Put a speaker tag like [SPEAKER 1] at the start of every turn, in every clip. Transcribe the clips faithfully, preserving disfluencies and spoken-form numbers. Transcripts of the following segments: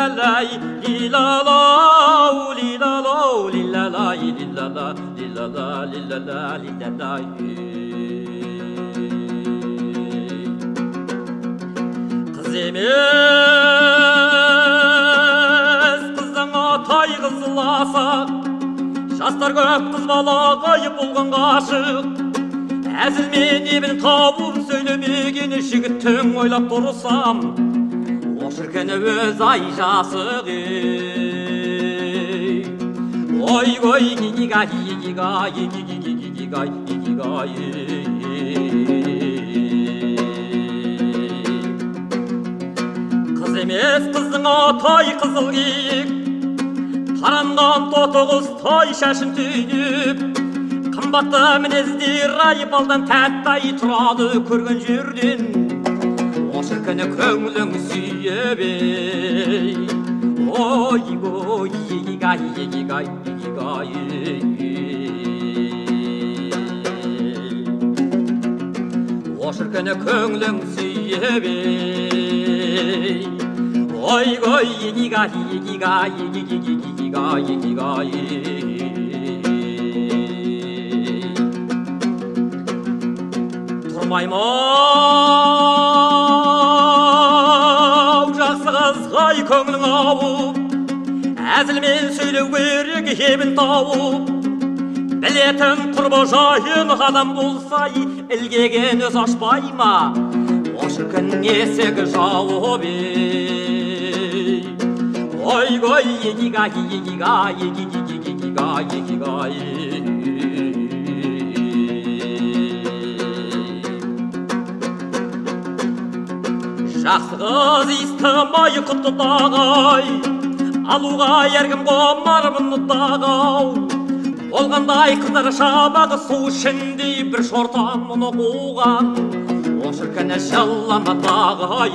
[SPEAKER 1] lay lilala lilala lilala lilala lilala lilala lilala Kız emez kızdan atay kızılasa Жастар көп қыз бала ғайып болған ғашық Әзіл мен ебін табуын сөйлемеген жігіттің ойлап тұрсам О шіркіні өз ай жасық ей Ой гой гигигай гигигай гигигай гигигай Қыз емес қыздың атай қызыл киік Таранған тоты құз той шашын түйініп Қымбатты мінезді райып-алдан тәттай тұрады көрген жерден О шіркіні көңілің сүйіп ей Ой гой егигай егигай егигай О шіркіні көңілің сүйіп ей Ой гой егигай егигай егигай егигай Тұрмаймау жақсы қызғай көңілің ауып Әзілмен сөйлеу керек ебін тауып Білетін құрбы жайын адам болса ілгеген өз ашпай ма О шіркін есігі жауып ей Ой гой егигай егигай егигай егигай Жақсы қыз истамай құтты тағай Алуға әркім қомар мұны тағау Болғандай қыздар шабағы су ішіндей бір шортан мұны қуған О шіркіні жылама тағай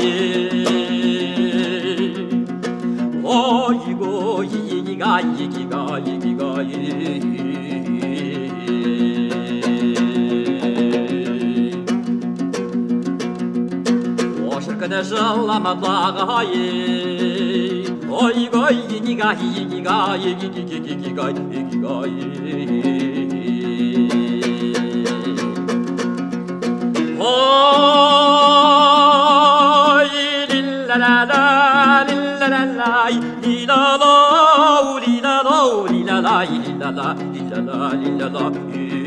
[SPEAKER 1] Ой гой егигай егигай егигай Шіркіні жылама тағай Ой гой егигай егигай егигай егигай Ой лилалала лилалала лилала лилала лилала лилала лилала лилала